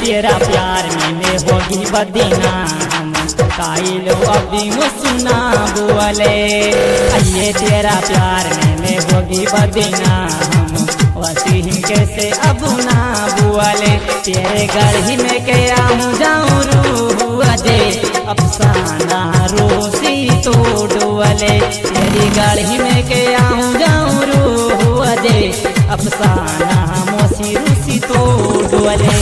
तेरा प्यार में होगी बदनाम काइलो अभी मुसना बुआले। ये तेरा प्यार में होगी बदनाम वसीम कैसे अब ना बुआले। तेरे गढ़ी में क्या जाऊँ रूह दे अफसाना रोसी तो डुअले। तेरी गढ़ी में क्या जाऊँ रूह दे अफसाना मोसी रूसी तो डुअले।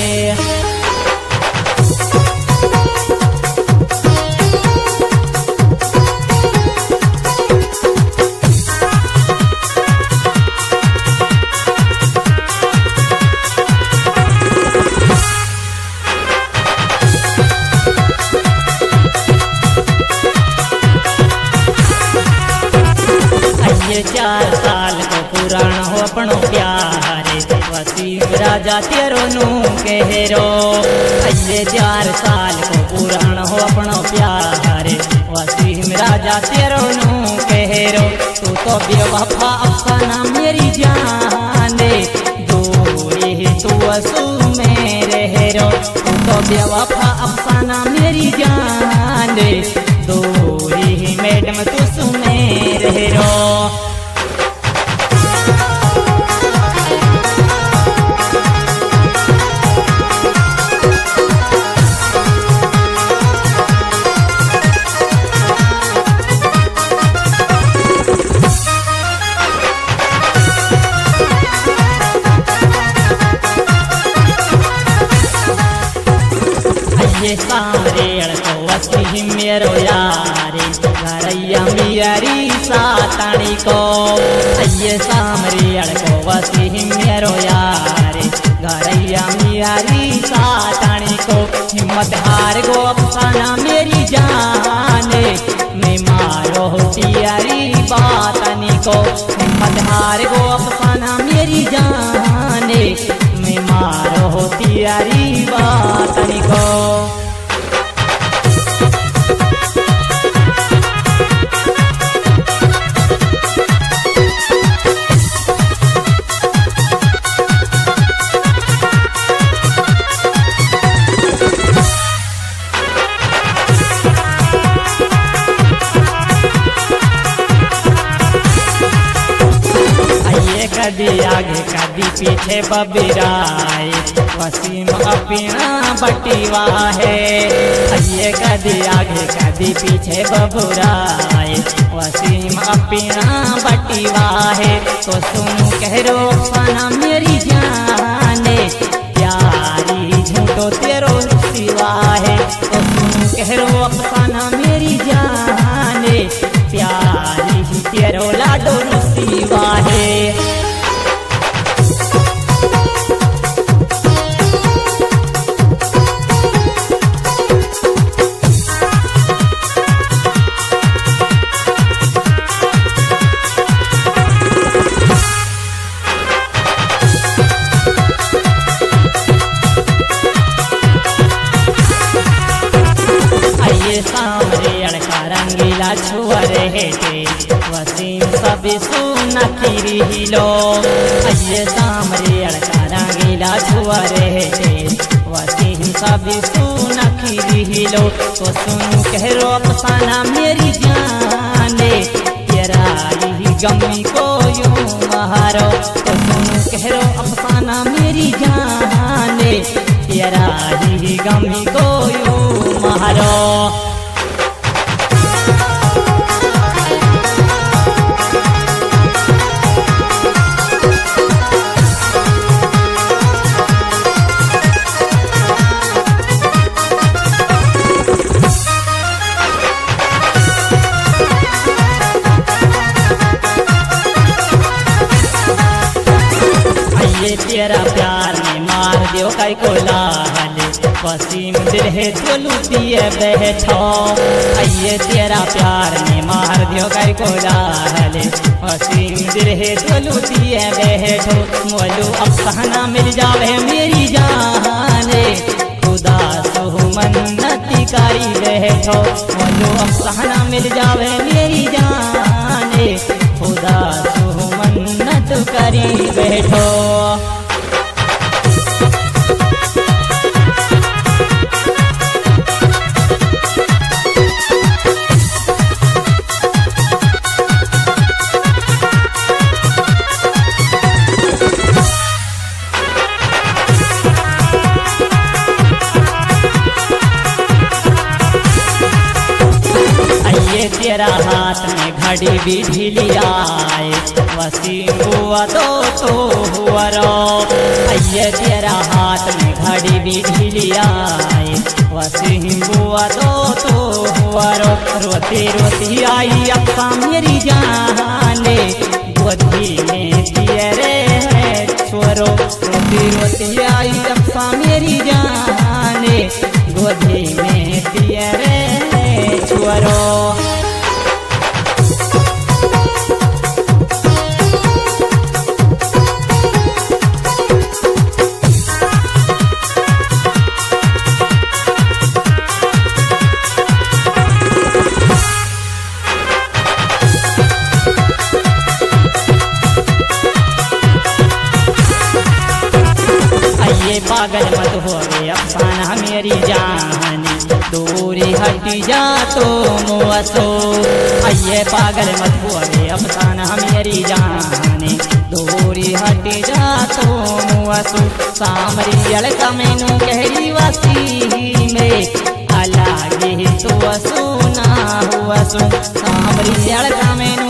ये 4 साल को पुराना हो अपनो प्यार वसीम राजा तेरो नू कहरो। ये 4 साल को पुराना हो अपनो प्यार वसीम राजा तेरो नू कहरो। तू तो बेवफा अफसाना मेरी जान दूरी तू असू में रहरो। तू तो बेवफा अफसाना मेरी जान दूरी मैडम तू सू में रहरो। ये सारे अड़को वसीम मेरो यारे घरैया मियारी सातानी को। ये सामरे अड़को वसीम मेरो यारे घरैया मियारी सातानी को। हिम्मत हार गो अफसाना मेरी जाने मैं मारो प्यारी बातनी को। हिम्मत हार गो अफसाना मेरी जाने मैं मारो प्यारी बातनी को। कदी आगे कदी पीछे बबिराए वसीम अपना बटीवा है। ये कदी आगे कदी पीछे बबुराए वसीम अपना बटीवा है। तो सुन कहरो अफसाना मेरी जाने प्यारी झूठो तेरो सिवा है। तो सुन कहरो अफसाना मेरी जाने प्यारी तेरो लाडो सिवा है। सामरे अड़का रंगीला छुअर हेटे वसीम सब सुना खीरी हिलो। ये सामरे अड़का रंगीला छुअर हेटे वसीम सब सुना खीरी हिलो। तो सुन कहरो अफसाना मेरी जाने तेरा ही गमी को यूं मारो। तो सुन कहरो अफसाना मेरी जाने तेरा ही गमी को यूं मारो। तेरा प्यार में मार दियो कई को लाल वसीम दिल है तो लुटिए बैठो। ये तेरा प्यार में मार दियो कई को लाल वसीम दिल है तो लुटिए बैठो। मोलू अफसाना मिल जावे मेरी जाने खुदा सो मन्नती कारी बैठो। मोलू अफसाना मिल जावे मेरी जाने खुदा सो मन्नत करी बैठो। घड़ी भी ढीलियाए वसी हुआ तो हुआ रो। अये तेरा हाथ में घड़ी भी ढीलियाए वसी हुआ तो हुआ रो। रोती रोती आई अक्का मेरी जाने गोदी में दिए रे है छोरो। रोती रोती आई अक्का मेरी जाने गोदी में दिए रे है छोरो। ये पागल मत हो रे अफसाना मेरी जान दूरी हटी जा तो मुआसो। ये पागल मत हो रे अफसाना मेरी जान दूरी हटी जा तो मुआसो। सामरियल कमेनू कहरी वसी में अलग ही तो सुना हुआ सो। सामरियल कमेनू